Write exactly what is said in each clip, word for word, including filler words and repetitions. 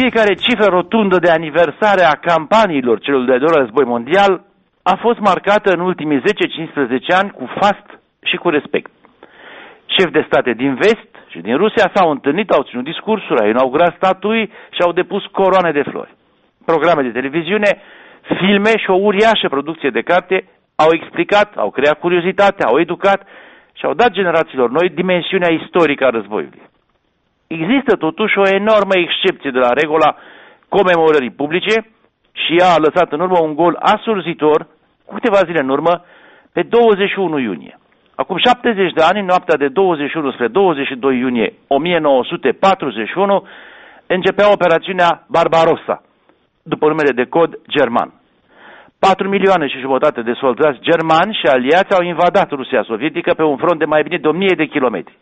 Fiecare cifră rotundă de aniversare a campaniilor celor de-al doilea război mondial a fost marcată în ultimii zece cincisprezece ani cu fast și cu respect. Șefi de state din vest și din Rusia s-au întâlnit, au ținut discursuri, au inaugurat statui și au depus coroane de flori. Programe de televiziune, filme și o uriașă producție de carte au explicat, au creat curiozitate, au educat și au dat generațiilor noi dimensiunea istorică a războiului. Există totuși o enormă excepție de la regula comemorării publice și ea a lăsat în urmă un gol asurzitor cu câteva zile în urmă, pe douăzeci și unu iunie. Acum șaptezeci de ani, în noaptea de douăzeci și unu spre douăzeci și doi iunie o mie nouă sute patruzeci și unu, începea operațiunea Barbarossa, după numele de cod german. Patru milioane și jumătate de soldați germani și aliați au invadat Rusia sovietică pe un front de mai bine de o mie de kilometri.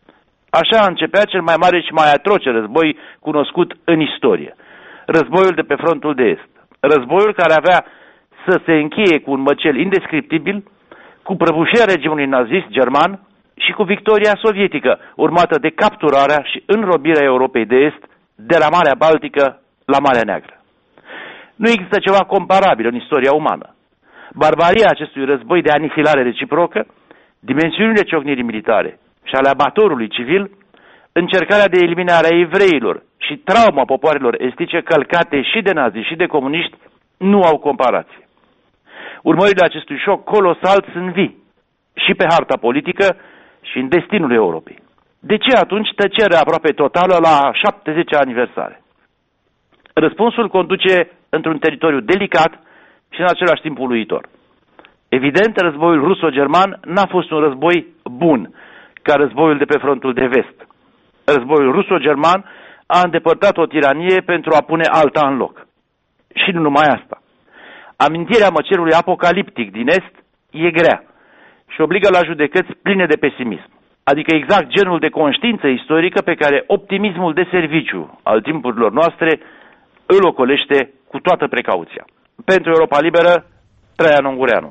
Așa începea cel mai mare și mai atroce război cunoscut în istorie. Războiul de pe frontul de est. Războiul care avea să se încheie cu un măcel indescriptibil, cu prăbușirea regimului nazist german și cu victoria sovietică, urmată de capturarea și înrobirea Europei de Est de la Marea Baltică la Marea Neagră. Nu există ceva comparabil în istoria umană. Barbaria acestui război de anihilare reciprocă, dimensiunile ciocnirii militare și ale abatorului civil, încercarea de eliminare a evreilor și trauma popoarelor estice călcate și de nazi și de comuniști nu au comparație. Urmările acestui șoc colosal sunt vii și pe harta politică și în destinul Europei. De ce atunci tăcerea aproape totală la șaptezecea aniversare? Răspunsul conduce într-un teritoriu delicat și în același timp uluitor. Evident, războiul ruso-german n-a fost un război bun, ca războiul de pe frontul de vest. Războiul ruso-german a îndepărtat o tiranie pentru a pune alta în loc. Și nu numai asta. Amintirea măcelului apocaliptic din est e grea și obligă la judecăți pline de pesimism, adică exact genul de conștiință istorică pe care optimismul de serviciu al timpurilor noastre îl ocolește cu toată precauția. Pentru Europa Liberă, Traian Ungureanu.